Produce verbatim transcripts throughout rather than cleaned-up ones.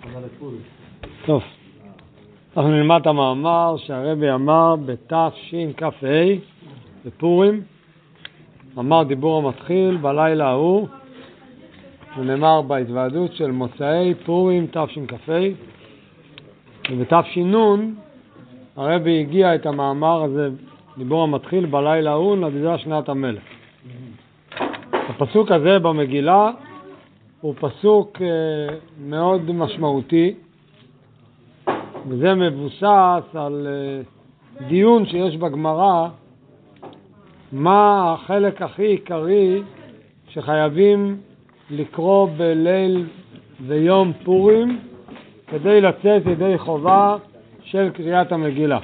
טוב, אנחנו נלמד את המאמר שהרבי אמר בתשכ"ה בפורים. אמר דיבור המתחיל בלילה ההוא, ונאמר בהתוועדות של מוצאי פורים תשכ"ה, ובתש"ן הרבי הגיע את המאמר הזה, דיבור המתחיל בלילה ההוא נדידה שנת המלך. הפסוק הזה במגילה הוא פסוק מאוד משמעותי, וזה מבוסס על דיון שיש בגמרא מה החלק הכי עיקרי שחייבים לקרוא בליל ויום פורים כדי לצאת ידי חובה של קריאת המגילה.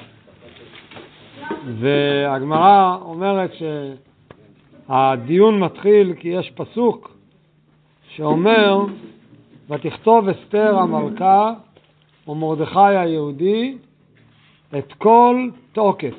והגמרא אומרת שהדיון מתחיל כי יש פסוק שאומר ותכתוב אסתר המלכה ומרדכי היהודי את כל תוקף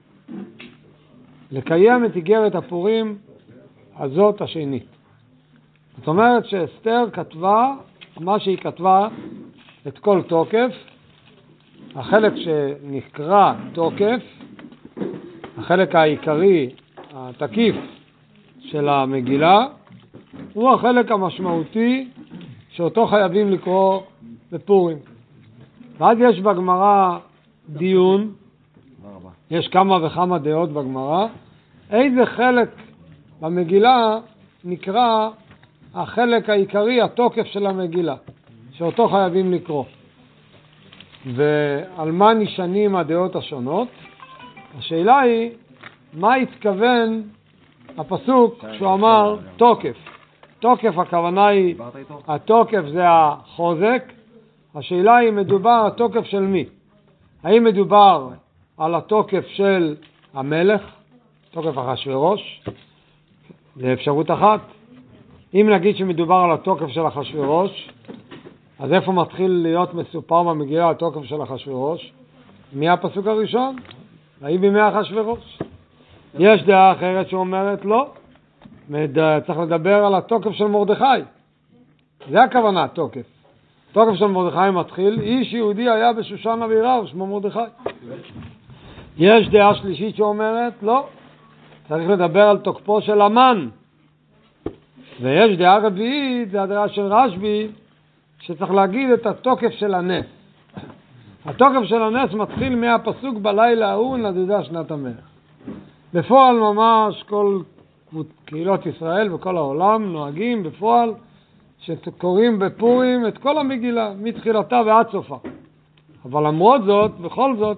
לקיים את איגרת הפורים הזאת השנית. זאת אומרת שאסתר כתבה מה שהיא כתבה את כל תוקף. החלק שנקרא תוקף, החלק העיקרי התקיף של המגילה, הוא החלק המשמעותי שאותו חייבים לקרוא בפורים. ואז יש בגמרא דיון, יש כמה וכמה דעות בגמרא, איזה חלק במגילה נקרא החלק העיקרי, התוקף של המגילה, שאותו חייבים לקרוא. ועל מה נשענים הדעות השונות? השאלה היא, מה התכוון הפסוק כשהוא אמר תוקף? תוקף הכוונה היא, התוקף זה החוזק. השאלה היא, מדובר התוקף של מי? האם מדובר על התוקף של המלך, תוקף אחשוורוש? זה אפשרות אחת. אם נגיד שמדובר על התוקף של אחשוורוש, אז איפה מתחיל להיות מסופר במגילה התוקף של אחשוורוש? מי הפסוק הראשון? ויהי בימי אחשוורוש. יש דעה אחרת שאומרת לא, צריך לדבר על התוקף של מרדכי. זה הכוונה, תוקף. תוקף של מרדכי מתחיל, איש יהודי היה בשושן הבירה ושמו מרדכי. יש דעה שלישית שאומרת לא, צריך לדבר על תוקפו של המן. ויש דעה רביעית, זה הדעה של רשב"י, שצריך להגיד את התוקף של הנס. התוקף של הנס מתחיל מהפסוק בלילה ההוא נדידה שנת המלך. בפועל ממש כל קהילות ישראל וכל העולם נוהגים בפועל שקוראים בפורים את כל המגילה מתחילתה ועד סופה. אבל למרות זאת, בכל זאת,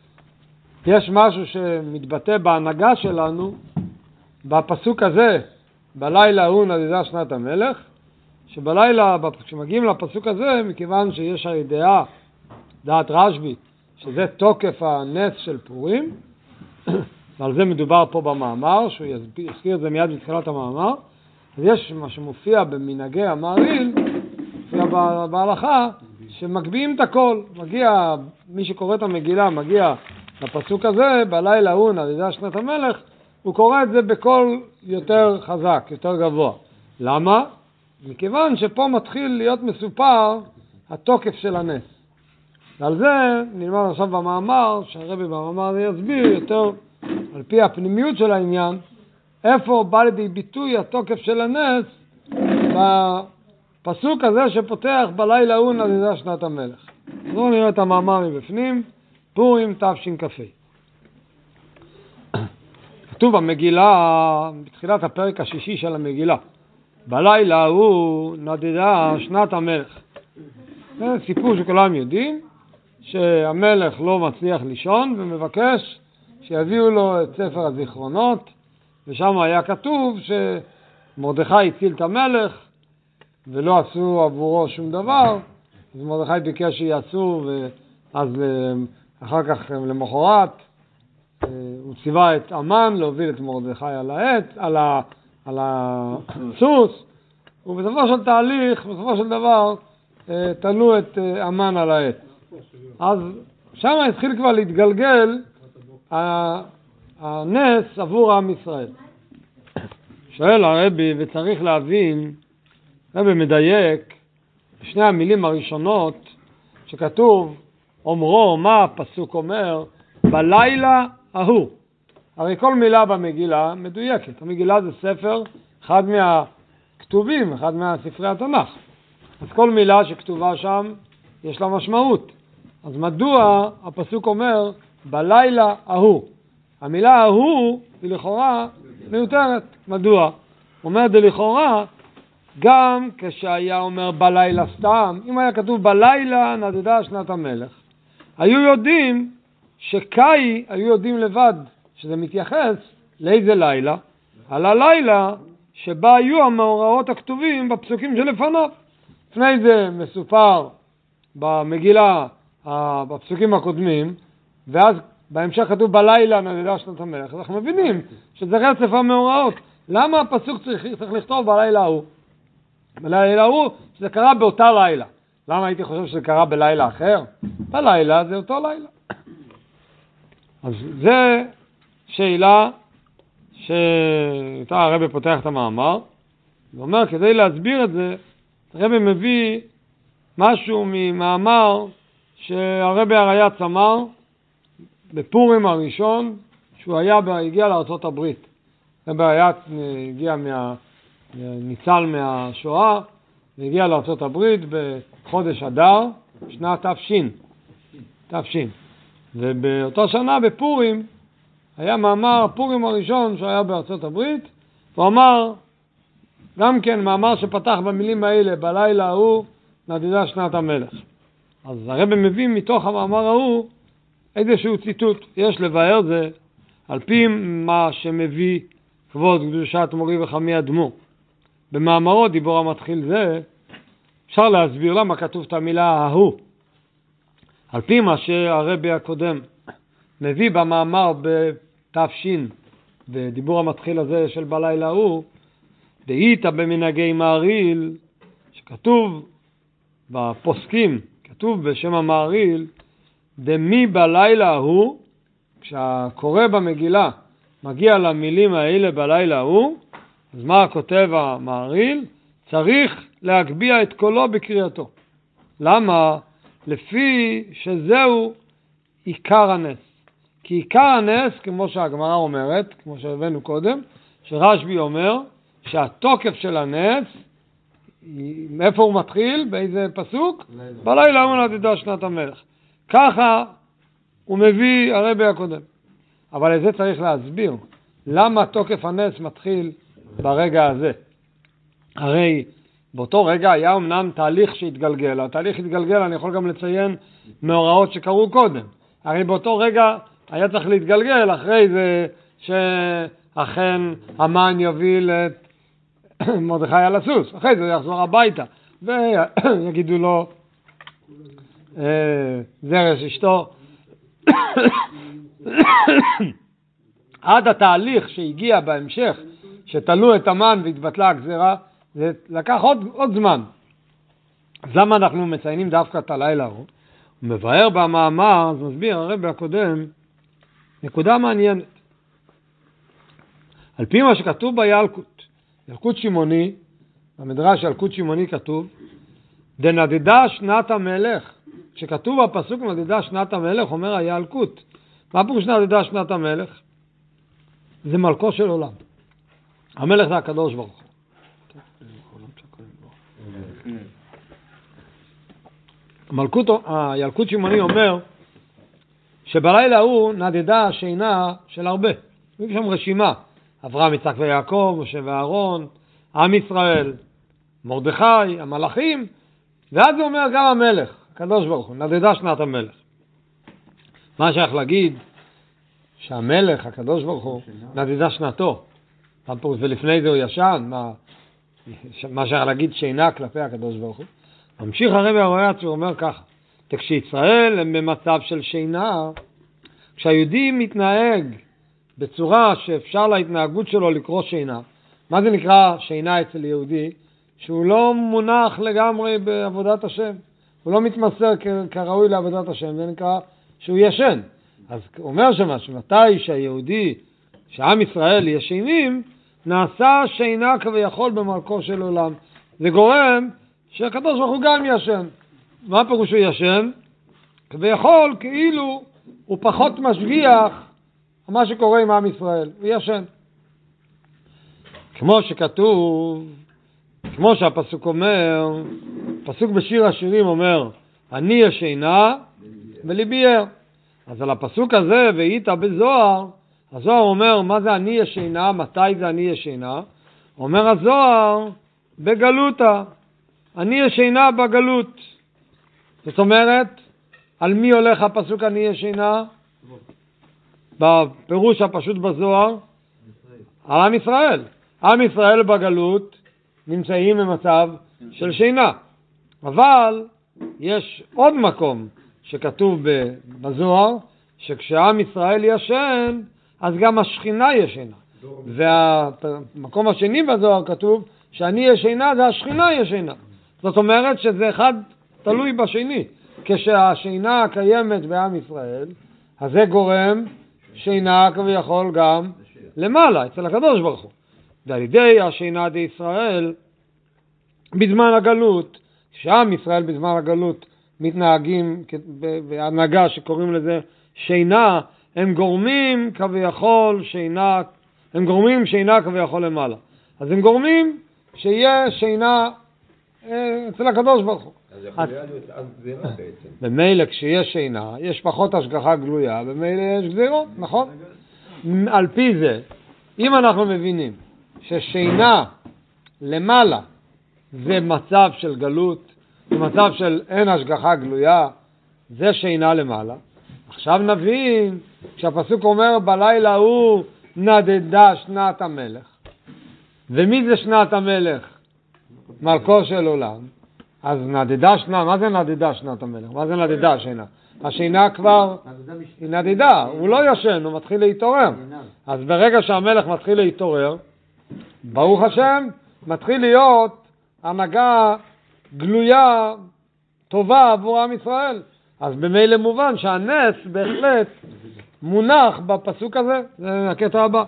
יש משהו שמתבטא בהנהגה שלנו בפסוק הזה, בלילה ההוא נדידה שנת המלך, שבלילה, כשמגיעים לפסוק הזה, מכיוון שיש הידיעה, דעת רשב"י, שזה תוקף הנס של פורים, ועל זה מדובר פה במאמר, שהוא יזכיר את זה מיד בתחילת המאמר, אז יש מה שמופיע במנהגי המהרי"ל, מופיע בהלכה, שמגביהים את הכל. מגיע, מי שקורא את המגילה, מגיע לפסוק הזה, בלילה ההוא נדידה שנת המלך, הוא קורא את זה בקול יותר חזק, יותר גבוה. למה? מכיוון שפה מתחיל להיות מסופר התוקף של הנס. ועל זה נלמד עכשיו במאמר, שהרבי במאמר הזה יסביר יותר על פי הפנימיות של העניין, איפה בא לידי ביטוי התוקף של הנס בפסוק הזה שפותח בלילה ההוא נדידה שנת המלך. אז בואו נראה את המאמר מבפנים, פורים תשכ"ה. כתוב במגילה, בתחילת הפרק השישי של המגילה, בלילה ההוא נדידה שנת המלך. זה סיפור שכולם יודעים, שהמלך לא מצליח לישון ומבקש שיביאו לו את ספר הזיכרונות, ושם היה כתוב שמרדכי הציל את המלך ולא עשו עבורו שום דבר. אז מרדכי ביקש שיעשו, ואז אחר כך למחרת הוא ציווה את המן להוביל את מרדכי על העט, על ה, על הסוס, ובסופו של תהליך, בסופו של דבר, תלו את המן על העט. אז שם התחיל כבר להתגלגל הנס עבור עם ישראל. שואל הרבי, וצריך להבין, הרבי מדייק, שני המילים הראשונות שכתוב, אומרו, מה הפסוק אומר? בלילה ההוא. הרי כל מילה במגילה מדויקת. המגילה זה ספר, אחד מהכתובים, אחד מהספרי התנ"ך. אז כל מילה שכתובה שם יש לה משמעות. אז מדוע הפסוק אומר בלילה ההוא? המילה ההוא היא לכאורה מיותרת. מדוע? אומר דלכאורה, גם כשהיה אומר בלילה סתם, אם היה כתוב בלילה נדדה שנת המלך, היו יודעים שקאי, היו יודעים לבד שזה מתייחס לאיזה לילה, על הלילה שבה היו המאורעות הכתובים בפסוקים שלפניו. לפני זה מסופר במגילה, בפסוקים הקודמים, ואז בהמשך כתוב בלילה נדדה שנת המלך. אז אנחנו מבינים שזה רצף המאורעות. למה הפסוק צריך, צריך לכתוב בלילה ההוא? בלילה ההוא שזה קרה באותה לילה. למה הייתי חושב שזה קרה בלילה אחר? בלילה זה אותו לילה. אז זה שאלה שאיתה הרבי פותח את המאמר. הוא אומר, כדי להסביר את זה, הרבי מביא משהו ממאמר שהרבי הריי"צ אמר בפורים הראשון, שהוא היה, הגיע לארצות הברית. הרבי הריי"צ הגיע מה, ניצל מהשואה, והגיע לארצות הברית בחודש אדר, שנת תש"ין. תש"ין. ובאותה שנה בפורים, היה מאמר פורים הראשון שהיה בארצות הברית, הוא אמר, גם כן מאמר שפתח במילים האלה, בלילה ההוא נדדה שנת המלך. אז הרבי מביא מתוך המאמר ההוא איזשהו ציטוט. יש לבאר זה על פי מה שמביא כבוד קדושת מורי וחמי אדמו. במאמרו דיבור המתחיל זה, אפשר להסביר למה כתוב את המילה ההוא. על פי מה שהרבי הקודם מביא במאמר בתש"ין, בדיבור המתחיל הזה של בלילה ההוא, דהית במנהגי מעריל, שכתוב בפוסקים, כתוב בשם המעריל, דמי בלילה ההוא, כשהקורא במגילה מגיע למילים האלה בלילה ההוא, אז מה כותב המעריל? צריך להגביה את קולו בקריאתו. למה? לפי שזהו עיקר הנס. כי עיקר הנס, כמו שהגמרא אומרת, כמו שהבאנו קודם, שרשב"י אומר, שהתוקף של הנס, מאיפה הוא מתחיל? באיזה פסוק? בלילה ההוא נדדה שנת המלך. ככה הוא מביא הרבי הקודם. אבל לזה צריך להסביר. למה תוקף הנס מתחיל ברגע הזה? הרי באותו רגע היה אמנם תהליך שהתגלגל. התהליך התגלגל, אני יכול גם לציין מאורעות שקרו קודם. הרי באותו רגע היה צריך להתגלגל אחרי זה שאכן המן יוביל את מרדכי על הסוס. אחרי זה הוא יחזור הביתה ויגידו לו זרש אשתו. עד התהליך שהגיע בהמשך, שתלו את המן והתבטלה הגזרה, זה לקח עוד, עוד זמן. אז למה אנחנו מציינים דווקא את הלילה ההוא? הוא מבאר במאמר, אז מסביר הרבי הקודם, נקודה מעניינת. על פי מה שכתוב בילקוט, ילקוט שמעוני, במדרש ילקוט שמעוני כתוב, דנדדה שנת המלך. כשכתוב בפסוק נדדה שנת המלך, אומר הילקוט, מה פירוש נדדה שנת המלך? זה מלכו של עולם. המלך זה הקדוש ברוך הוא. מלכות, הילקוט שמעוני אומר שבלילה הוא נדדה השינה של הרבה. יש שם רשימה, אברהם, יצחק ויעקב, משה ואהרון, עם ישראל, מרדכי, המלאכים, ואז הוא אומר גם המלך, הקדוש ברוך הוא, נדדה שנת המלך. מה שייך להגיד שהמלך, הקדוש ברוך הוא, נדדה שנתו, ולפני זה הוא ישן, מה, מה שייך להגיד שינה כלפי הקדוש ברוך הוא. ממשיך הרבי הריי"צ ואומר ככה, כשישראל הם במצב של שינה, כשהיהודי מתנהג בצורה שאפשר להתנהגות שלו לקרוא שינה, מה זה נקרא שינה אצל יהודי? שהוא לא מונח לגמרי בעבודת השם, הוא לא מתמסר כראוי לעבודת השם, זה נקרא שהוא ישן. אז אומר שמה, שמתי שהיהודי, שעם ישראל ישנים, נעשה שינה כביכול במלכו של עולם. זה גורם שהקדוש ברוך הוא גם ישן. מה הפירוש הוא ישן? כביכול כאילו הוא פחות משגיח על מה שקורה עם עם ישראל, הוא ישן. כמו שכתוב, כמו שהפסוק אומר, פסוק בשיר השירים אומר, אני ישנה וליבי ער. אז על הפסוק הזה, והיית בזוהר, הזוהר אומר, מה זה אני ישנה, מתי זה אני ישנה? אומר הזוהר, בגלותה, אני ישנה בגלות. זאת אומרת, על מי הולך הפסוק אני ישנה? בפירוש הפשוט בזוהר, על עם ישראל. עם ישראל בגלות נמצאים במצב של שינה. אבל יש עוד מקום שכתוב בזוהר, שכשעם ישראל ישן, אז גם השכינה ישנה. והמקום השני בזוהר כתוב, שאני ישנה זה השכינה ישנה. זאת אומרת שזה אחד תלוי בשני. כשהשינה קיימת בעם ישראל, אז זה גורם שינה כביכול גם למעלה, אצל הקדוש ברוך הוא. ועל ידי השינה די ישראל, בזמן הגלות, כשעם ישראל בזמן הגלות מתנהגים בהנהגה שקוראים לזה שינה, הם גורמים כביכול שינה, הם גורמים שינה כביכול למעלה. אז הם גורמים שיהיה שינה אצל הקדוש ברוך הוא. אז יכול להיות אז גזירה בעצם. במילא כשיש שינה, יש פחות השגחה גלויה, במילא יש גזירות, נכון? על פי זה, אם אנחנו מבינים ששינה למעלה זה מצב של גלות, זה מצב של אין השגחה גלויה, זה שינה למעלה. עכשיו נבין, כשהפסוק אומר בלילה הוא נדדה שנת המלך. ומי זה שנת המלך? מלכו של עולם. אז נדדה שנה, מה זה נדדה שנת המלך? מה זה נדדה שינה? השינה כבר היא נדדה, הוא לא ישן, הוא מתחיל להתעורר. אז ברגע שהמלך מתחיל להתעורר, ברוך השם, מתחיל להיות הנהגה גלויה טובה עבור עם ישראל. אז במילא מובן שהנס בהחלט מונח בפסוק הזה, זה הקטע הבא.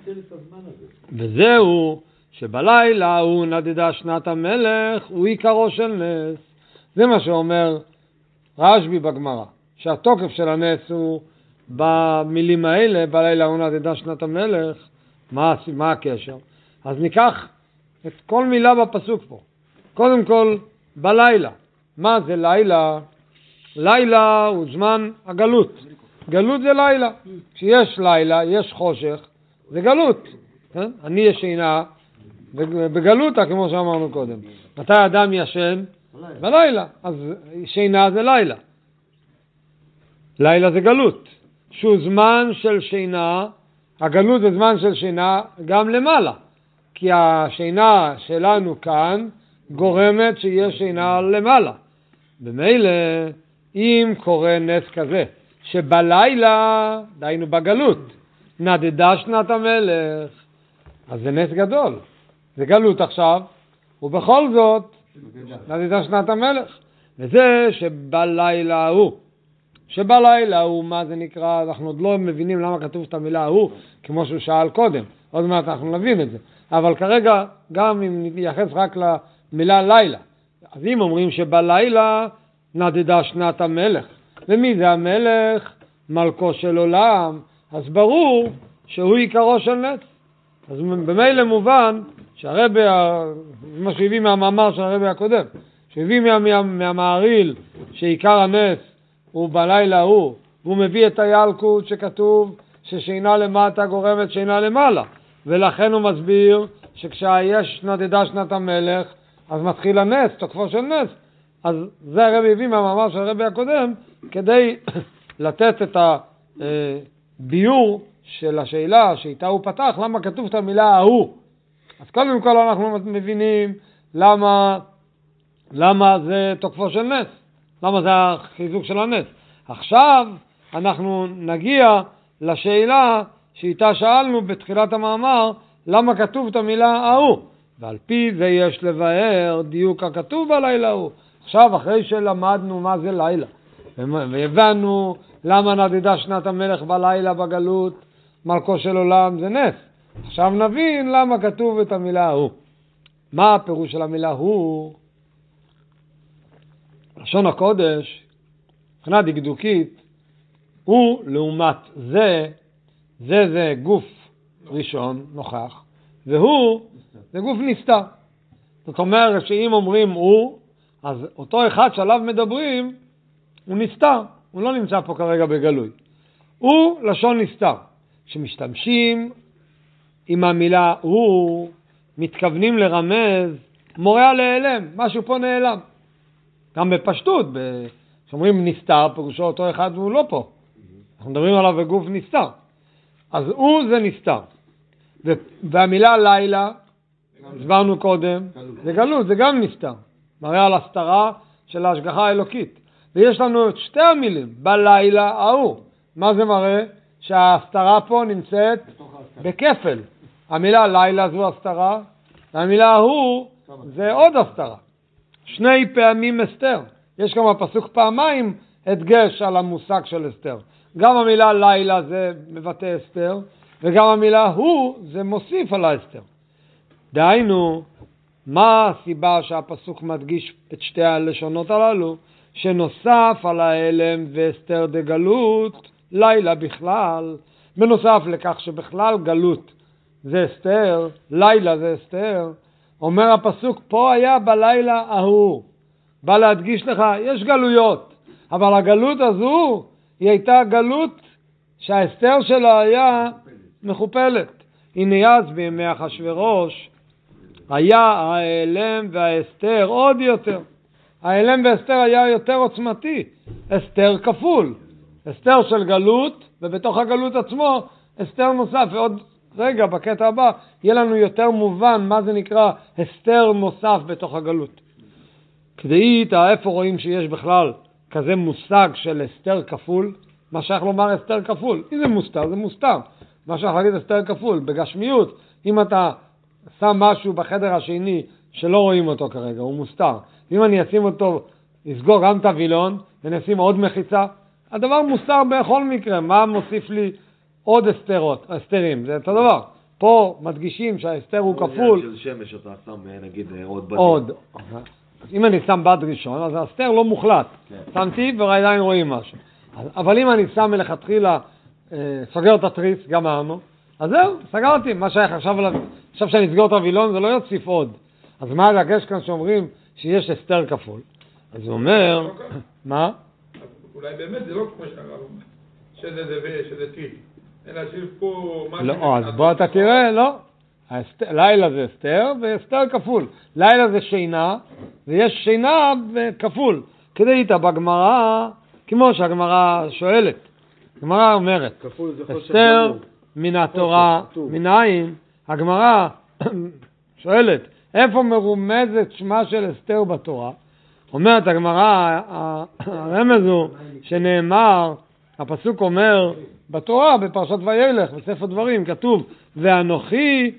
וזהו שבלילה הוא נדדה שנת המלך, הוא עיקרו של נס. זה מה שאומר רשב"י בגמרא, שהתוקף של הנס הוא במילים האלה, בלילה הוא נדדה שנת המלך. מה, מה הקשר? אז ניקח את כל מילה בפסוק פה. קודם כל, בלילה. מה זה לילה? לילה הוא זמן הגלות. גלות זה לילה. כשיש לילה, יש חושך, זה גלות. כן? אני ישנה בגלותה, כמו שאמרנו קודם. מתי אדם ישן? בלילה. אז שינה זה לילה. לילה זה גלות. שהוא זמן של שינה, הגלות זה זמן של שינה גם למעלה. כי השינה שלנו כאן גורמת שיש שינה למעלה. במילא, אם קורה נס כזה, שבלילה, דיינו בגלות, נדדה שנת המלך, אז זה נס גדול. זה גלות עכשיו, ובכל זאת, נדדה שנת המלך. וזה שבלילה הוא. שבלילה הוא, מה זה נקרא, אנחנו עוד לא מבינים למה כתוב את המילה הוא, כמו שהוא שאל קודם. עוד מעט אנחנו נבין את זה. אבל כרגע, גם אם נייחס רק למילה לילה, אז אם אומרים שבלילה נדדה שנת המלך, ומי זה המלך? מלכו של עולם, אז ברור שהוא עיקרו של נס. אז במילא מובן שהרבי, מה שהביא מהמאמר של הרבי הקודם, שהביא מה, מה, מהמעריל שעיקר הנס הוא בלילה הוא, והוא מביא את הילקוט שכתוב ששינה למטה גורמת שינה למעלה, ולכן הוא מסביר שכשיש נדדה שנת המלך אז מתחיל הנס, תוקפו של נס. אז זה הרבי הביא מהמאמר של הרבי הקודם כדי לתת את הביור של השאלה שאיתה הוא פתח, למה כתוב את המילה ההוא. אז קודם כל אנחנו מבינים למה, למה זה תוקפו של נס, למה זה החיזוק של הנס. עכשיו אנחנו נגיע לשאלה שאיתה שאלנו בתחילת המאמר, למה כתוב את המילה ההוא, ועל פי זה יש לבאר דיוק הכתוב בלילה ההוא. עכשיו אחרי שלמדנו מה זה לילה והבנו למה נדדה שנת המלך בלילה בגלות, מלכו של עולם זה נס, עכשיו נבין למה כתוב את המילה ההוא. מה הפירוש של המילה הוא? לשון הקודש, מבחינה דקדוקית, הוא לעומת זה, זה זה גוף ראשון, נוכח, והוא זה גוף נסתר. זאת אומרת שאם אומרים הוא, אז אותו אחד שעליו מדברים, הוא נסתר, הוא לא נמצא פה כרגע בגלוי. הוא לשון נסתר. שמשתמשים עם המילה הוא, מתכוונים לרמז מורה להיעלם, משהו פה נעלם. גם בפשטות, כשאומרים נסתר, פירושו אותו אחד והוא לא פה. אנחנו מדברים עליו בגוף נסתר. אז הוא זה נסתר. והמילה לילה, הסברנו קודם, זה גלות, זה גם נסתר. מראה על הסתרה של ההשגחה האלוקית. ויש לנו את שתי המילים, בלילה ההוא. מה זה מראה? שההסתרה פה נמצאת בכפל. המילה לילה זו הסתרה, והמילה ההוא זה עוד הסתרה. שני פעמים אסתר. יש גם בפסוק פעמיים הדגש על המושג של אסתר. גם המילה לילה זה מבטא אסתר, וגם המילה הוא זה מוסיף על האסתר. דהיינו, מה הסיבה שהפסוק מדגיש את שתי הלשונות הללו? שנוסף על ההלם ואסתר דגלות, לילה בכלל, בנוסף לכך שבכלל גלות זה אסתר, לילה זה אסתר, אומר הפסוק, פה היה בלילה ההוא. בא להדגיש לך, יש גלויות, אבל הגלות הזו היא הייתה גלות שהאסתר שלה היה מכופלת. הנה אז בימי אחשוורוש היה ההלם והאסתר עוד יותר. ההלם והאסתר היה יותר עוצמתי, אסתר כפול. אסתר של גלות, ובתוך הגלות עצמו אסתר נוסף. ועוד רגע בקטע הבא יהיה לנו יותר מובן מה זה נקרא אסתר נוסף בתוך הגלות. כדאית, איפה רואים שיש בכלל כזה מושג של אסתר כפול? מה שייך לומר אסתר כפול? אם זה מוסתר, זה מוסתר. מה שייך להגיד אסתר כפול? בגשמיות, אם אתה שם משהו בחדר השני שלא רואים אותו כרגע, הוא מוסתר. אם אני אשים אותו, אסגור גם את הווילון ונשים עוד מחיצה, הדבר מוסתר בכל מקרה. מה מוסיף לי עוד אסתרות, אסתרים? זה אותו דבר. פה מדגישים שהאסתר הוא כפול. של שמש אתה שם נגיד עוד בדים. עוד. אם אני שם בד ראשון, אז האסתר לא מוחלט. שמתי ועדיין רואים משהו. אבל אם אני שם מלכתחילה, סוגר את התריס, גמרנו, אז זהו, סגרתי. מה שייך עכשיו, עכשיו שאני אסגור את הווילון, זה לא יוסיף עוד. אז מה הדגש כאן שאומרים שיש אסתר כפול? אז הוא אומר, מה? אולי באמת זה לא כמו שהרב אומר, שזה זה ושזה טיל, אלא שיש פה משהו... לא, אז בוא אתה תראה, לא. לילה זה אסתר ואסתר כפול. לילה זה שינה, ויש שינה כפול. כדי איתה בגמרא, כמו שהגמרא שואלת. הגמרא אומרת, אסתר מן התורה, מן העין, הגמרא שואלת, איפה מרומזת שמה של אסתר בתורה? אומרת הגמרא, הרמז הוא שנאמר, הפסוק אומר בתורה, בפרשת וילך, בספר דברים, כתוב, ואנוכי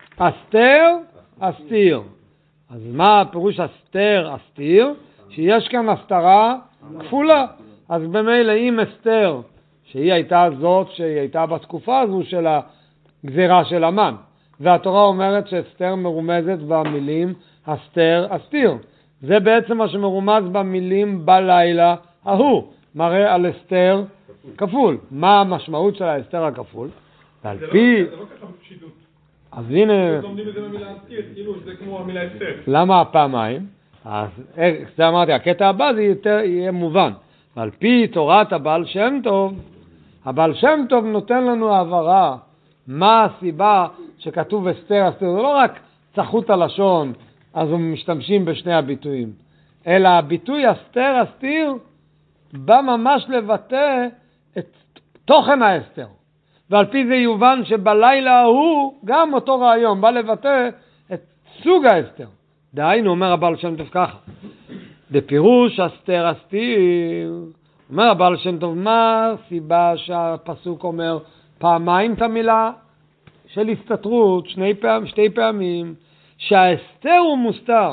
אסתר אסתיר. אז מה הפירוש אסתר אסתיר? שיש כאן הסתרה כפולה. אז במילא אם אסתר, שהיא הייתה זאת שהיא הייתה בתקופה הזו של הגזירה של המן, והתורה אומרת שאסתר מרומזת במילים אסתר אסתיר. זה בעצם מה שמרומז במילים בלילה ההוא, מראה על אסתר כפול. מה המשמעות של האסתר הכפול? ועל פי... זה לא ככה בפשיטות. אז הנה... לומדים את זה במילה אסתיר, כאילו זה כמו המילה אסתר. למה הפעמיים? אז זה אמרתי, הקטע הבא זה יותר יהיה מובן. ועל פי תורת הבעל שם טוב, הבעל שם טוב נותן לנו הבהרה מה הסיבה שכתוב אסתר אסתיר. זה לא רק צחות הלשון, אז הם משתמשים בשני הביטויים, אלא הביטוי אסתר אסתיר בא ממש לבטא את תוכן האסתר. ועל פי זה יובן שבלילה ההוא גם אותו רעיון בא לבטא את סוג האסתר. דהיינו, אומר הבעל שם טוב ככה, בפירוש אסתר אסתיר, אומר הבעל שם טוב, מה הסיבה שהפסוק אומר פעמיים את המילה של הסתתרות, שני פעם, שתי פעמים, שהאסתר הוא מוסתר.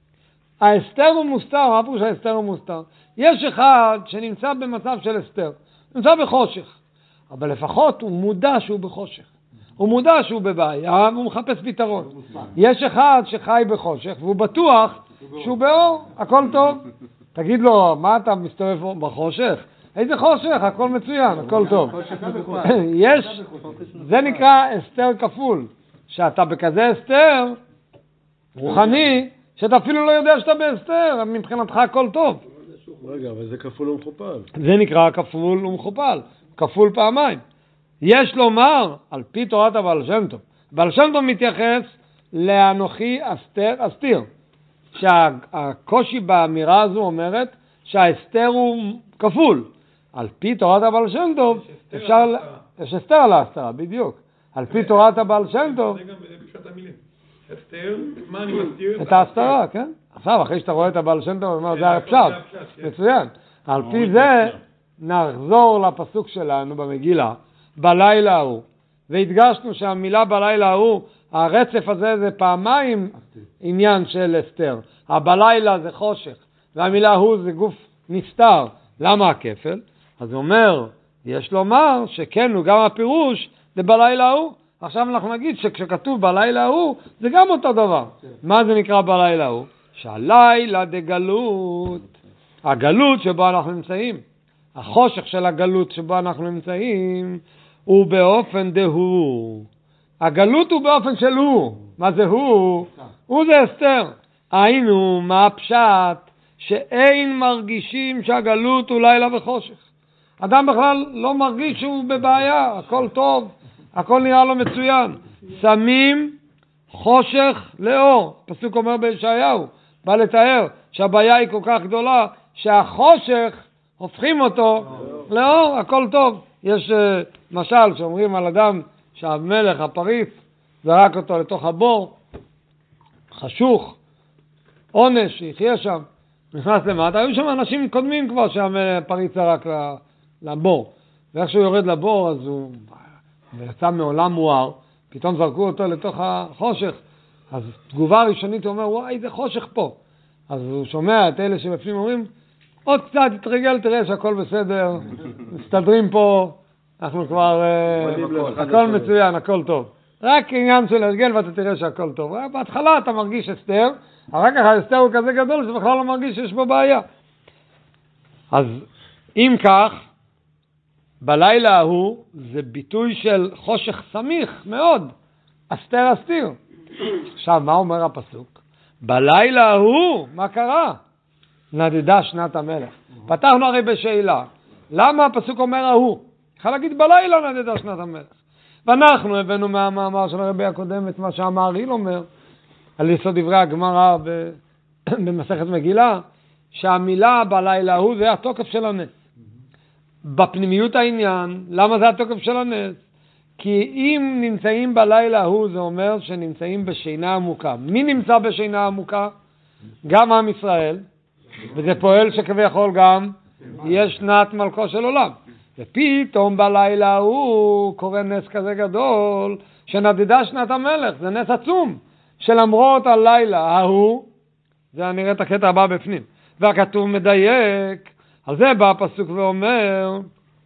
האסתר הוא מוסתר, מה פירוש האסתר הוא מוסתר? יש אחד שנמצא במצב של אסתר, נמצא בחושך, אבל לפחות הוא מודע שהוא בחושך. הוא מודע שהוא בבעיה והוא מחפש פתרון. יש אחד שחי בחושך והוא בטוח שהוא באור, הכל טוב. תגיד לו, מה אתה מסתובב בחושך? איזה חושך? הכל מצוין, הכל טוב. יש, זה נקרא אסתר כפול, שאתה בכזה אסתר רוחני, שאתה אפילו לא יודע שאתה באסתר, מבחינתך הכל טוב. רגע, אבל זה כפול ומכופל. זה נקרא כפול ומכופל, כפול פעמיים. יש לומר, על פי תורת הבעל שם טוב, בעל שם טוב מתייחס לאנוכי אסתר אסתיר, שהקושי באמירה הזו אומרת שהאסתר הוא כפול. על פי תורת הבעל שם טוב, אפשר, יש אסתר על האסתרה, בדיוק. על פי תורת הבעל שם טוב, זה גם בפשט המילים. אסתר, מה אני מסתיר? את האסתרה, כן? עכשיו, אחרי שאתה רואה את הבעל שם טוב, אומר, זה הפשט, מצוין. על פי זה, נחזור לפסוק שלנו במגילה, בלילה ההוא. והדגשנו שהמילה בלילה ההוא, הרצף הזה זה פעמיים עניין של אסתר. הבלילה זה חושך, והמילה הוא זה גוף נסתר. למה הכפל? אז הוא אומר, יש לומר שכן, הוא גם הפירוש, זה בלילה ההוא. עכשיו אנחנו נגיד שכשכתוב בלילה ההוא, זה גם אותו דבר. מה זה נקרא בלילה ההוא? שהלילה דגלות, הגלות שבו אנחנו נמצאים, החושך של הגלות שבו אנחנו נמצאים, הוא באופן דהוא. הגלות הוא באופן של הוא. מה זה הוא? הוא זה אסתר. היינו, מה הפשט? שאין מרגישים שהגלות הוא לילה וחושך. אדם בכלל לא מרגיש שהוא בבעיה, הכל טוב, הכל נראה לו מצוין. שמים חושך לאור. פסוק אומר בישעיהו, בא לתאר שהבעיה היא כל כך גדולה, שהחושך הופכים אותו לאור, הכל טוב. יש uh, משל שאומרים על אדם שהמלך, הפריץ, זרק אותו לתוך הבור, חשוך, עונש, יחיה שם, נכנס למטה. היו שם אנשים קודמים כבר שהפריץ זרק לבור. ואיך שהוא יורד לבור, אז הוא יצא מעולם מואר, פתאום זרקו אותו לתוך החושך. אז תגובה ראשונית הוא אומר, וואי, זה חושך פה. אז הוא שומע את אלה שבפנים אומרים, עוד קצת תתרגל, תראה שהכל בסדר, מסתדרים פה, אנחנו כבר, הכל מצוין, הכל טוב. רק עניין של הרגל ואתה תראה שהכל טוב. בהתחלה אתה מרגיש אסתר, אחר כך האסתר הוא כזה גדול שבכלל לא מרגיש שיש בו בעיה. אז אם כך, בלילה ההוא זה ביטוי של חושך סמיך מאוד, אסתר אסתיר. עכשיו, מה אומר הפסוק? בלילה ההוא, מה קרה? נדדה שנת המלך. פתחנו הרי בשאלה, למה הפסוק אומר ההוא? יכול להגיד בלילה נדדה שנת המלך. ואנחנו הבאנו מהמאמר של הרבי הקודם את מה שאמר היל אומר, על יסוד דברי הגמרא במסכת מגילה, שהמילה בלילה ההוא זה התוקף של הנס. בפנימיות העניין, למה זה התוקף של הנס? כי אם נמצאים בלילה ההוא, זה אומר שנמצאים בשינה עמוקה. מי נמצא בשינה עמוקה? גם עם ישראל, וזה פועל שכביכול גם יש שנת מלכו של עולם. ופתאום בלילה ההוא קורה נס כזה גדול, שנדדה שנת המלך, זה נס עצום, שלמרות הלילה ההוא, זה נראה את הקטע הבא בפנים, והכתוב מדייק, על זה בא הפסוק ואומר,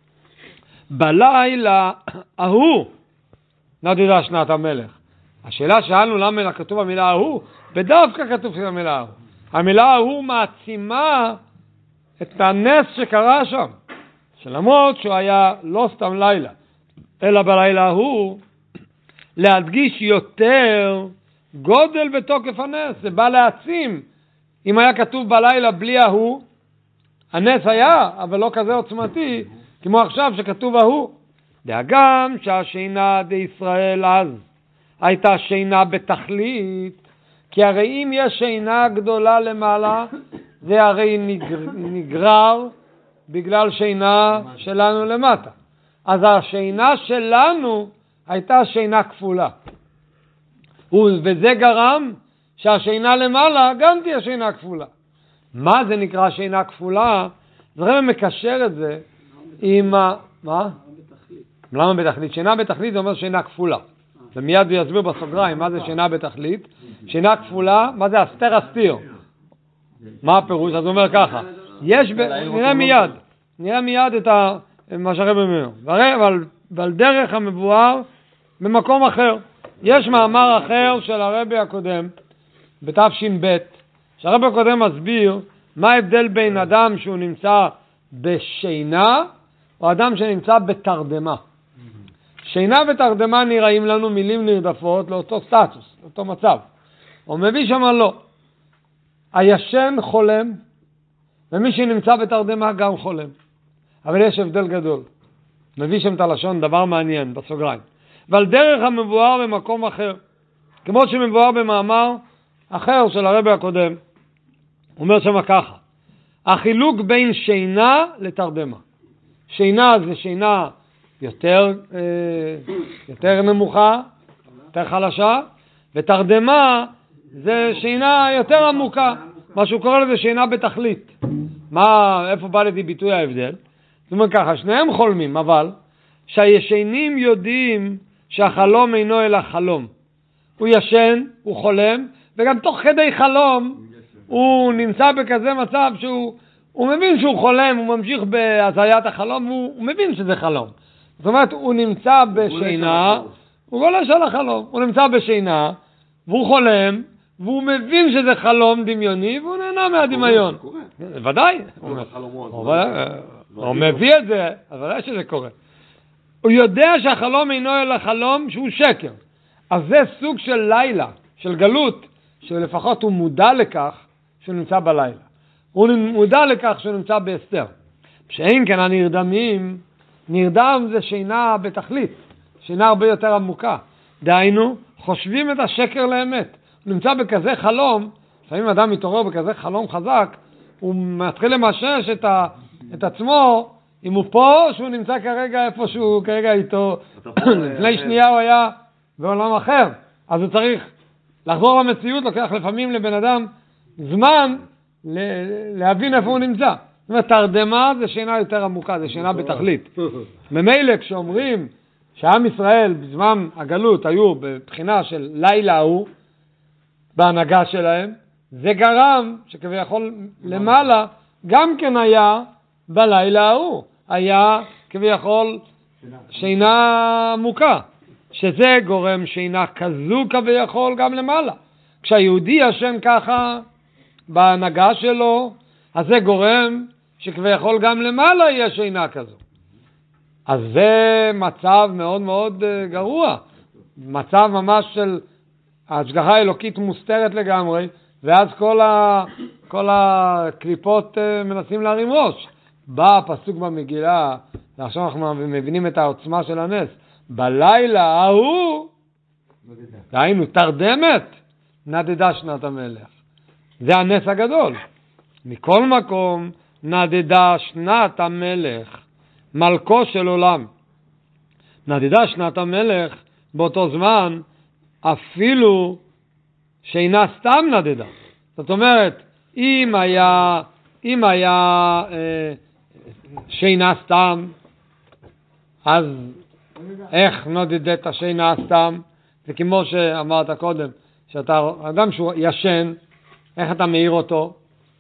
בלילה ההוא נדדה שנת המלך. השאלה שאלנו למה כתוב המילה ההוא, בדווקא כתוב של המילה ההוא. המילה ההוא מעצימה את הנס שקרה שם, שלמרות שהוא היה לא סתם לילה, אלא בלילה ההוא, להדגיש יותר גודל ותוקף הנס. זה בא להעצים. אם היה כתוב בלילה בלי ההוא, הנס היה, אבל לא כזה עוצמתי, כמו עכשיו שכתוב ההוא. דאגם שהשינה דישראל אז הייתה שינה בתכלית, כי הרי אם יש שינה גדולה למעלה, זה הרי נגר, נגרר בגלל שינה שלנו למטה. אז השינה שלנו הייתה שינה כפולה. וזה גרם שהשינה למעלה גם תהיה שינה כפולה. מה זה נקרא שינה כפולה? זה רב מקשר את זה עם ה... מה? למה בתכלית? שינה בתכלית זה אומר שינה כפולה. ומיד הוא יסביר בסוגריים מה זה שינה בתכלית. שינה כפולה, מה זה אסתר אסתיר? מה הפירוש? אז הוא אומר ככה. יש, ב... נראה מיד, נראה מיד את ה... מה שהרב אומר. אבל, אבל דרך המבואר במקום אחר. יש מאמר אחר של הרבי הקודם, בתש"ב, שהרבי הקודם מסביר מה ההבדל בין אדם שהוא נמצא בשינה, או אדם שנמצא בתרדמה? שינה ותרדמה נראים לנו מילים נרדפות לאותו סטטוס, לאותו מצב. הוא מביא שם לא. הישן חולם, ומי שנמצא בתרדמה גם חולם. אבל יש הבדל גדול. מביא שם את הלשון, דבר מעניין, בסוגריים. ועל דרך המבואר במקום אחר, כמו שמבואר במאמר אחר של הרבי הקודם, הוא אומר שם ככה, החילוק בין שינה לתרדמה. שינה זה שינה יותר, אה, יותר נמוכה, יותר חלשה, ותרדמה זה שינה יותר עמוקה. מה שהוא קורא לזה שינה בתכלית. מה, איפה בא לידי ביטוי ההבדל? זאת אומרת ככה, שניהם חולמים, אבל שהישנים יודעים שהחלום אינו אלא חלום. הוא ישן, הוא חולם, וגם תוך כדי חלום הוא נמצא בכזה מצב שהוא הוא מבין שהוא חולם, הוא ממשיך בהזיית החלום, הוא, הוא מבין שזה חלום. זאת אומרת, הוא נמצא בשינה, הוא גולש על החלום, הוא נמצא בשינה, והוא חולם, והוא מבין שזה חלום דמיוני, והוא נהנה מהדמיון. ודאי. הוא מביא את זה, אז ודאי שזה קורה. הוא יודע שהחלום אינו אלא חלום שהוא שקר. אז זה סוג של לילה, של גלות, שלפחות הוא מודע לכך שהוא נמצא בלילה. הוא מודע לכך שהוא נמצא בהסתר. שאין כן הנרדמים, נרדם זה שינה בתכלית, שינה הרבה יותר עמוקה. דהיינו, חושבים את השקר לאמת. הוא נמצא בכזה חלום, לפעמים אדם מתעורר בכזה חלום חזק, הוא מתחיל למשש את, ה, את עצמו, אם הוא פה, שהוא נמצא כרגע איפה שהוא כרגע איתו. לפני שנייה הוא היה בעולם אחר, אז הוא צריך לחזור למציאות, לוקח לפעמים לבן אדם זמן להבין איפה הוא נמצא. זאת אומרת, תרדמה זה שינה יותר עמוקה, זה שינה בתכלית. ממילא כשאומרים שעם ישראל בזמן הגלות היו בבחינה של לילה ההוא, בהנהגה שלהם, זה גרם שכביכול למעלה גם כן היה בלילה ההוא, היה כביכול שינה עמוקה, שזה גורם שינה כזו כביכול גם למעלה. כשהיהודי ישן ככה בהנהגה שלו, אז זה גורם שכביכול גם למעלה יהיה שינה כזו. אז זה מצב מאוד מאוד גרוע, מצב ממש של ההשגחה האלוקית מוסתרת לגמרי, ואז כל, ה, כל הקליפות מנסים להרים ראש. בא הפסוק במגילה, ועכשיו אנחנו מבינים את העוצמה של הנס, בלילה ההוא, דהיינו תרדמת, נדדה שנת המלך. זה הנס הגדול. מכל מקום נדדה שנת המלך, מלכו של עולם. נדדה שנת המלך באותו זמן, אפילו שאינה סתם נדדה. זאת אומרת, אם היה, אם היה אה, שאינה סתם, אז איך נודדת השינה סתם? זה כמו שאמרת קודם, שאתה אדם שהוא ישן, איך אתה מאיר אותו?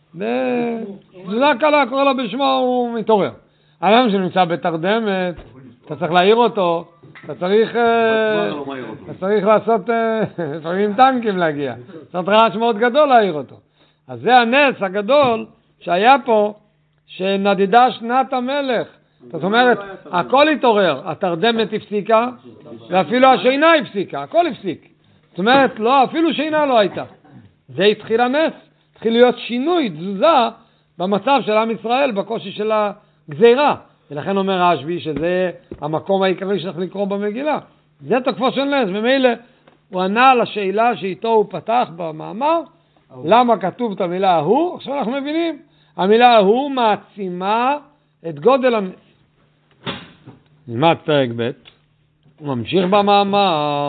זה קלה, קורא לו בשמו, הוא מתעורר. אדם שנמצא בתרדמת, אתה צריך להעיר אותו, אתה צריך, אתה צריך לעשות, לפעמים טנקים להגיע. זאת רעש מאוד גדול להעיר אותו. אז זה הנס הגדול שהיה פה, שנדדה שנת המלך. זאת אומרת, הכל התעורר, התרדמת הפסיקה, ואפילו השינה הפסיקה, הכל הפסיק. זאת אומרת, לא, אפילו שינה לא הייתה. זה התחיל הנס, התחיל להיות שינוי, תזוזה, במצב של עם ישראל, בקושי של הגזירה. ולכן אומר רשב"י שזה המקום העיקרי שצריך לקרוא במגילה. זה תוקפו של נס, ומילא הוא ענה על השאלה שאיתו הוא פתח במאמר, למה כתוב את המילה ההוא? עכשיו אנחנו מבינים, המילה ההוא מעצימה את גודל הנס. נלמד פרק ב', הוא ממשיך במאמר,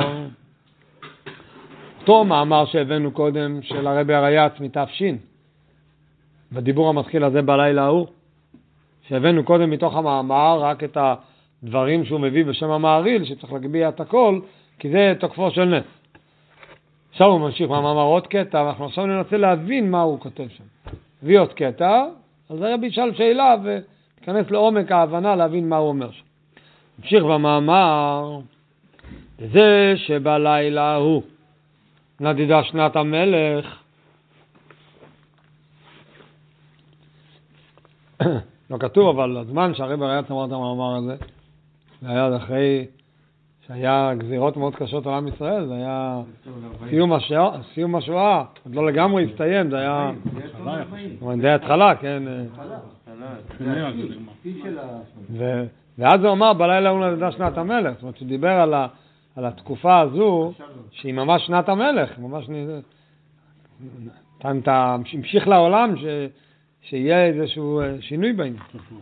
אותו מאמר שהבאנו קודם של הרבי הרייץ מתפשין, בדיבור המתחיל הזה בלילה ההוא, שהבאנו קודם מתוך המאמר רק את הדברים שהוא מביא בשם המעריל, שצריך להגביה את הכל, כי זה תוקפו של נס. עכשיו הוא ממשיך מהמאמר עוד קטע, ואנחנו עכשיו ננסה להבין מה הוא כותב שם. הביא עוד קטע, אז הרבי ישאל שאלה ותיכנס לעומק ההבנה להבין מה הוא אומר שם. ממשיך במאמר, זה שבלילה הוא נדדה שנת המלך, לא כתוב, אבל הזמן שהרבי הראי"צ אמר את המאמר הזה, זה היה אחרי שהיה גזירות מאוד קשות על עם ישראל, זה היה סיום השואה, סיום השואה, עוד לא לגמרי הסתיים, זה היה... זה היה התחלה, כן. ואז הוא אמר, בלילה הוא נדע שנת המלך, זאת אומרת, הוא דיבר על התקופה הזו, שהיא ממש שנת המלך, ממש המשיך לעולם שיהיה איזשהו שינוי בעניין.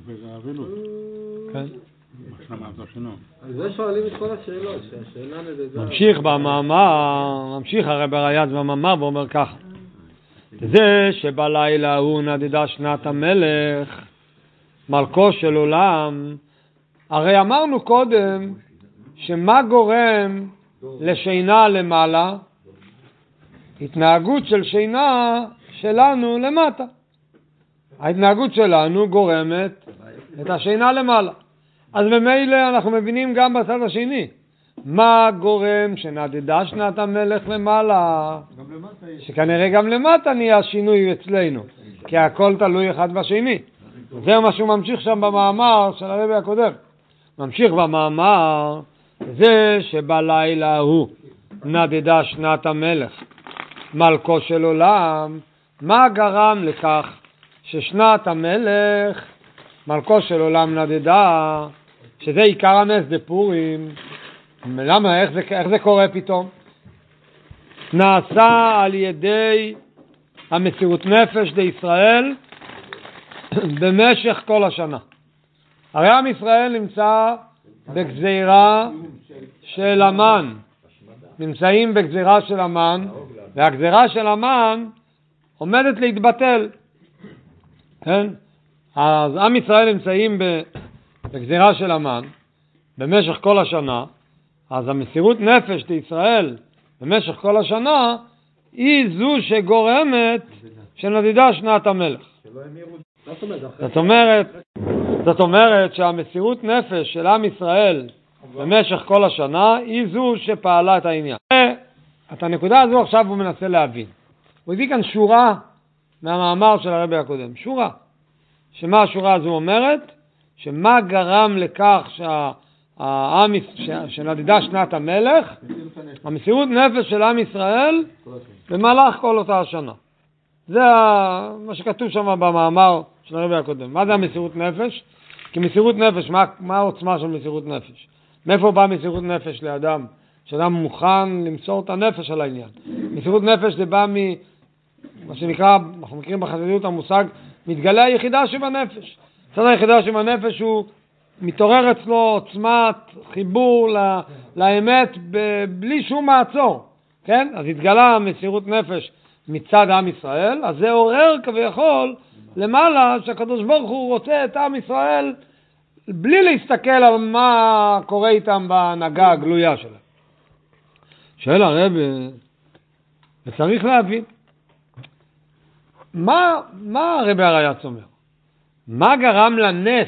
כן. אז זה שואלים את כל השאלות, שהשאלה נדדה. ממשיך במאמר, ממשיך הרבי הראי"צ במאמר ואומר ככה, זה שבלילה הוא נדדה שנת המלך, מלכו של עולם, הרי אמרנו קודם שמה גורם לשינה למעלה? התנהגות של שינה שלנו למטה. ההתנהגות שלנו גורמת את השינה למעלה. אז במילא אנחנו מבינים גם בצד השני. מה גורם שנדדה שנת המלך למעלה? שכנראה גם למטה נהיה השינוי אצלנו, כי הכל תלוי אחד בשני. זה מה שהוא ממשיך שם במאמר של הרבי הקודם. ממשיך במאמר, זה שבלילה הוא נדדה שנת המלך, מלכו של עולם, מה גרם לכך ששנת המלך, מלכו של עולם נדדה, שזה עיקר הנס בפורים? למה? איך זה, איך זה קורה פתאום? נעשה על ידי המסירות נפש לישראל במשך כל השנה. הרי עם ישראל נמצא בגזירה של המן, נמצאים בגזירה של המן, והגזירה של המן עומדת להתבטל. כן? אז עם ישראל נמצאים בגזירה של המן במשך כל השנה, אז המסירות נפש לישראל במשך כל השנה היא זו שגורמת שנדדה שנת המלך. זאת אומרת, זאת אומרת שהמסירות נפש של עם ישראל במשך כל השנה היא זו שפעלה את העניין. את הנקודה הזו עכשיו הוא מנסה להבין. הוא הביא כאן שורה מהמאמר של הרבי הקודם. שורה. שמה השורה הזו אומרת? שמה גרם לכך שהעם, שנדדה שנת המלך? המסירות נפש של עם ישראל במהלך כל אותה השנה. זה מה שכתוב שם במאמר של הרבי הקודם. מה זה המסירות נפש? כי מסירות נפש, מה, מה העוצמה של מסירות נפש? מאיפה בא מסירות נפש לאדם? שאדם מוכן למסור את הנפש על העניין. מסירות נפש זה בא מ... מה שנקרא, אנחנו מכירים בחסידות המושג, מתגלה היחידה שבנפש. צד היחידה שבנפש הוא מתעורר אצלו עוצמת חיבור לה, לאמת ב, בלי שום מעצור. כן? אז התגלה מסירות נפש מצד עם ישראל, אז זה עורר כביכול למעלה שהקדוש ברוך הוא רוצה את עם ישראל בלי להסתכל על מה קורה איתם בהנהגה הגלויה שלהם. שואל הרב, וצריך להבין, מה, מה הרבי הראי"צ אומר? מה גרם לנס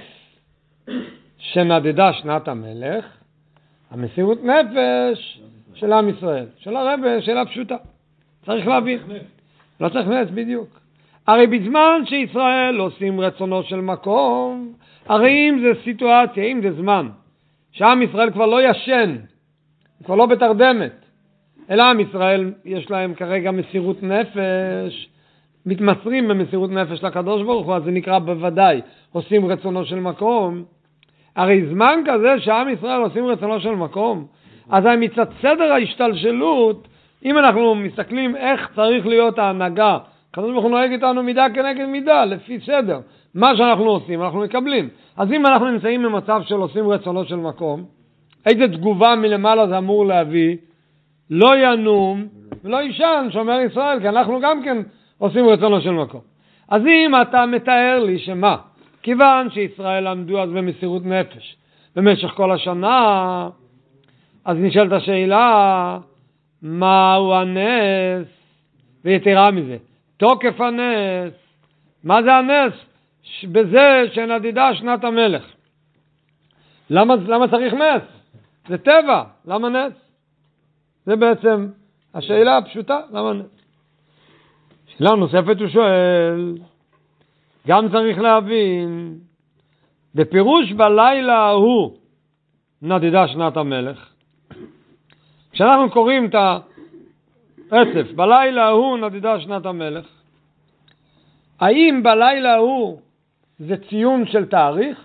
שנדדה שנת המלך? המסירות נפש של עם ישראל. של הרבי, שאלה פשוטה. צריך להבין. לא צריך נס בדיוק. הרי בזמן שישראל עושים רצונו של מקום, הרי אם זה סיטואציה, אם זה זמן, שעם ישראל כבר לא ישן, כבר לא בתרדמת, אלא עם ישראל יש להם כרגע מסירות נפש, מתמסרים במסירות נפש לקדוש ברוך הוא, אז זה נקרא בוודאי, עושים רצונו של מקום. הרי זמן כזה שעם ישראל עושים רצונו של מקום, אז מצד סדר ההשתלשלות, אם אנחנו מסתכלים איך צריך להיות ההנהגה, הקדוש ברוך הוא נוהג איתנו מידה כנגד מידה, לפי סדר. מה שאנחנו עושים, אנחנו מקבלים. אז אם אנחנו נמצאים במצב של עושים רצונו של מקום, איזה תגובה מלמעלה זה אמור להביא? לא ינום ולא ישן, שאומר ישראל, כי אנחנו גם כן עושים רצונו של מקום. אז אם אתה מתאר לי שמה? כיוון שישראל עמדו אז במסירות נפש במשך כל השנה, אז נשאלת השאלה, מהו הנס? ויתרה מזה, תוקף הנס, מה זה הנס? בזה שנדדה שנת המלך. למה, למה צריך נס? זה טבע, למה נס? זה בעצם השאלה הפשוטה, למה נס? שאלה נוספת הוא שואל, גם צריך להבין, בפירוש בלילה ההוא נדדה שנת המלך. כשאנחנו קוראים את הרצף, בלילה ההוא נדדה שנת המלך, האם בלילה ההוא זה ציון של תאריך?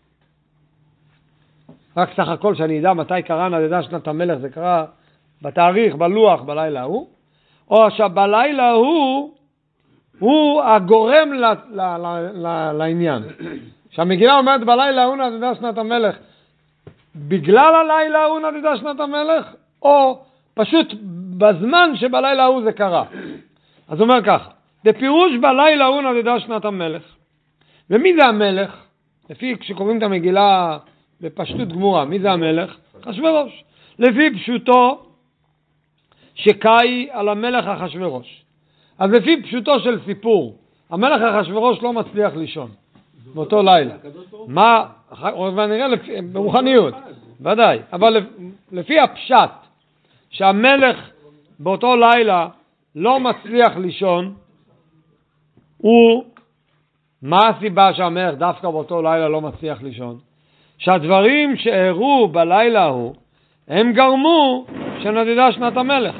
רק סך הכל שאני אדע מתי קרה נדדה שנת המלך, זה קרה בתאריך, בלוח, בלילה ההוא, או שבלילה ההוא הוא הגורם ל, ל, ל, ל, לעניין. שהמגילה אומרת בלילה ההוא נדדה שנת המלך, בגלל הלילה ההוא נדדה שנת המלך, או פשוט בזמן שבלילה ההוא זה קרה. אז הוא אומר ככה, בפירוש בלילה ההוא נדדה שנת המלך. ומי זה המלך? לפי כשקוראים את המגילה בפשטות גמורה, מי זה המלך? אחשוורוש. לפי פשוטו שקאי על המלך אחשוורוש. אז לפי פשוטו של סיפור, המלך אחשוורוש לא מצליח לישון באותו לילה. מה? ונראה לפי, ברוחניות, ודאי. אבל לפי הפשט שהמלך באותו לילה לא מצליח לישון, הוא, מה הסיבה שהמלך דווקא באותו לילה לא מצליח לישון? שהדברים שאירעו בלילה ההוא, הם גרמו שנדדה שנת המלך.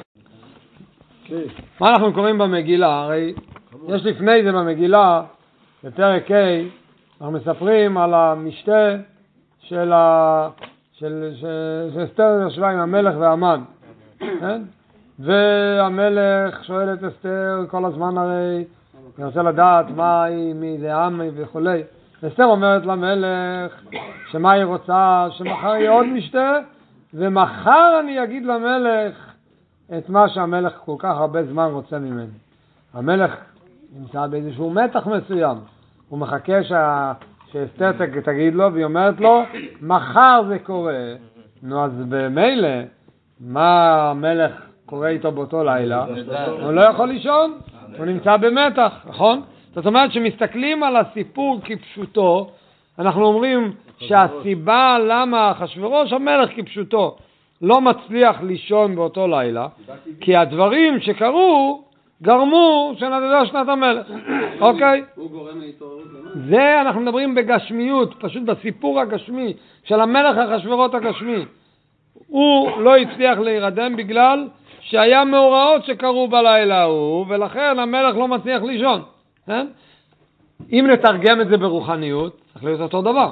מה אנחנו קוראים במגילה? הרי יש לפני זה במגילה, בפרק ה', אנחנו מספרים על המשתה של ה... של... שאסתר ישבה עם המלך והמן. כן? והמלך שואל את אסתר כל הזמן, הרי אני רוצה לדעת מה היא, מי זה עם וכו'. אסתר אומרת למלך שמה היא רוצה, שמחר יהיה עוד משתה, ומחר אני אגיד למלך את מה שהמלך כל כך הרבה זמן רוצה ממני. המלך נמצא באיזשהו מתח מסוים, הוא מחכה שה... שאסתר תגיד לו, והיא אומרת לו, מחר זה קורה. נו, אז במילא, מה המלך קורה איתו באותו לילה? הוא לא יכול לישון, הוא נמצא במתח, נכון? זאת אומרת שמסתכלים על הסיפור כפשוטו, אנחנו אומרים שהסיבה למה אחשוורוש המלך כפשוטו לא מצליח לישון באותו לילה, כי הדברים שקרו גרמו שנדדה שנת המלך. אוקיי? הוא גורם להתעוררות למה? זה אנחנו מדברים בגשמיות, פשוט בסיפור הגשמי של המלך אחשוורוש הגשמי. הוא לא הצליח להירדם בגלל שהיה מאורעות שקרו בלילה ההוא, ולכן המלך לא מצליח לישון. כן? אם נתרגם את זה ברוחניות, צריך להיות אותו דבר.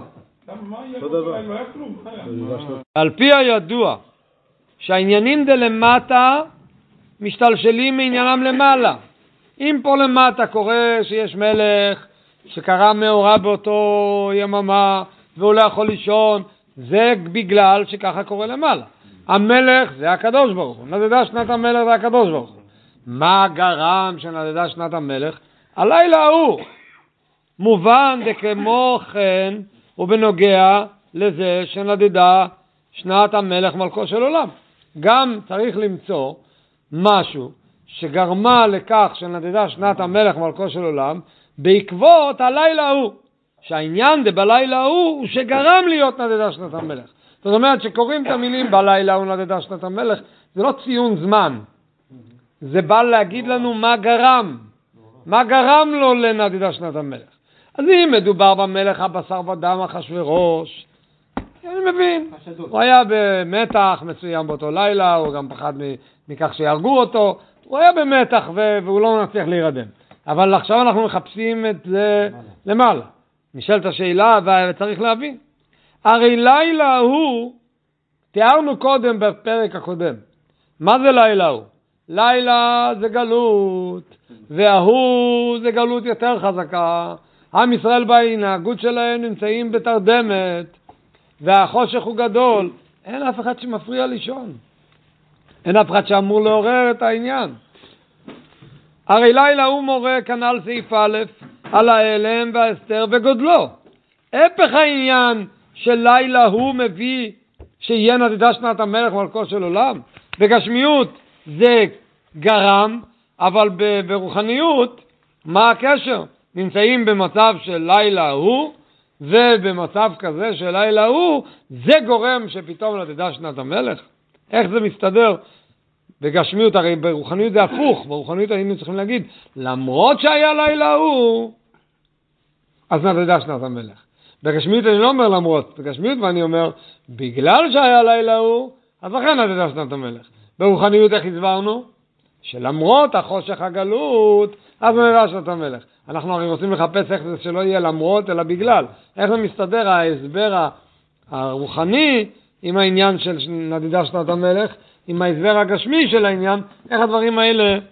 על פי הידוע, שהעניינים דלמטה משתלשלים מעניינם למעלה. אם פה למטה קורה שיש מלך שקרה מאורע באותו יממה והוא לא יכול לישון, זה בגלל שככה קורה למעלה. המלך זה הקדוש ברוך הוא, נדדה שנת המלך זה הקדוש ברוך הוא. מה גרם שנדדה שנת המלך? הלילה ההוא. מובן דכמו כן ובנוגע לזה שנדדה שנת המלך מלכו של עולם. גם צריך למצוא משהו שגרמה לכך שנדדה שנת המלך מלכו של עולם בעקבות הלילה ההוא. שהעניין דה בלילה ההוא הוא שגרם להיות נדדה שנת המלך. זאת אומרת שקוראים את המילים בלילה ההוא נדדה שנת המלך, זה לא ציון זמן. זה בא להגיד לנו מה גרם. מה גרם לו לנדדה שנת המלך. אז אם מדובר במלך הבשר ודם אחשוורוש, אני מבין. הוא היה במתח מסוים באותו לילה, הוא גם פחד מכך שיהרגו אותו, הוא היה במתח והוא לא מצליח להירדם. אבל עכשיו אנחנו מחפשים את זה למעלה. נשאלת השאלה וצריך להבין. הרי לילה הוא, תיארנו קודם בפרק הקודם. מה זה לילה הוא? לילה זה גלות, והוא זה גלות יותר חזקה. עם ישראל בהתנהגות שלהם נמצאים בתרדמת, והחושך הוא גדול. אין אף אחד שמפריע לישון. אין אף אחד שאמור לעורר את העניין. הרי לילה הוא מורה כנ"ל סעיף א' על ההלם והאסתר וגודלו. הפך העניין של לילה הוא מביא שיהיה נדדה שנת המלך מלכו של עולם. בגשמיות זה גרם, אבל ברוחניות מה הקשר? נמצאים במצב של לילה הוא, ובמצב כזה של לילה הוא, זה גורם שפתאום נדדה שנת המלך. איך זה מסתדר? בגשמיות, הרי ברוחניות זה הפוך. ברוחניות היינו צריכים להגיד, למרות שהיה לילה הוא, אז נדדה שנת המלך. בגשמיות אני לא אומר למרות, בגשמיות ואני אומר, בגלל שהיה לילה הוא, אז לכן נדדה שנת המלך. ברוחניות איך הסברנו? שלמרות החושך הגלות, אז נדדה שנת המלך. אנחנו הרי רוצים לחפש איך זה שלא יהיה למרות, אלא בגלל. איך זה מסתדר ההסבר הרוחני עם העניין של נדידה שנת המלך, עם ההסבר הגשמי של העניין, איך הדברים האלה